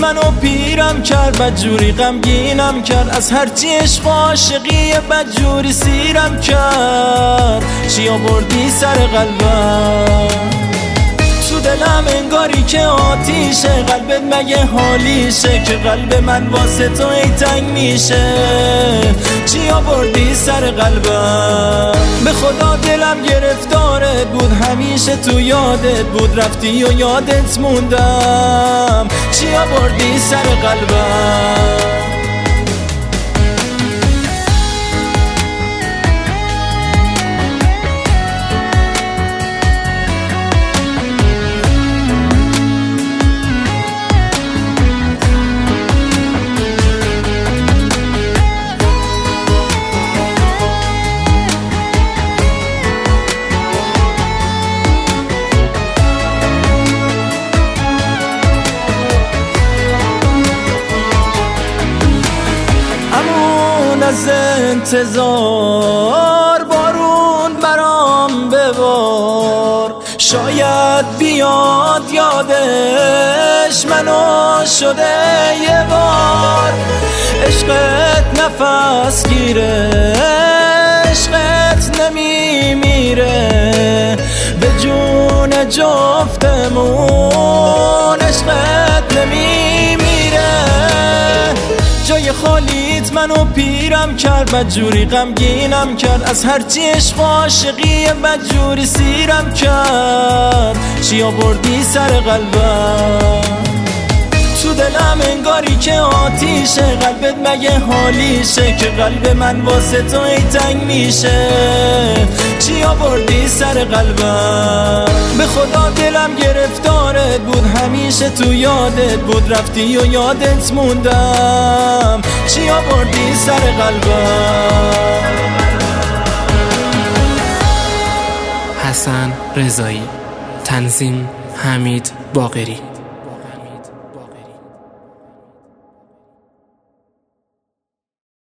منو پیرم کرد، بدجوری غمگینم کرد، از هرچی عشق و عاشقی بدجوری سیرم کرد. چی آوردی سر قلبم؟ تو دلم انگاری که آتیشه، قلبت مگه حالیشه که قلب من واسه تو ای تنگ میشه؟ چی آوردی سر قلبم؟ به خدا دلم گرفتارت بود، همیشه تو یادت بود، رفتی و یادت موندم. چی آوردی سر قلبم؟ از انتظار بارون برام ببار، شاید بیاد یادش منو شده یه بار. عشقت نفس گیره، عشقت نمیمیره، به جون جفتمون عشقت نمیمیره. جای خالیت منو پیرم کرد، بدجوری غمگینم کرد، از هرچی عشق و عاشقی بدجوری سیرم کرد. چی آوردی سر قلبم؟ تو دلم انگاری که آتیشه، قلبت مگه حالیشه که قلب من واسه تو ای تنگ میشه؟ چی آوردی سر قلبم؟ به خدا دلم گرفتارت بود، همیشه تو یادت بود، رفتی و یادت موندم. چی آوردی سر قلبم؟ حسن رضایی، تنظیم حمید باقری.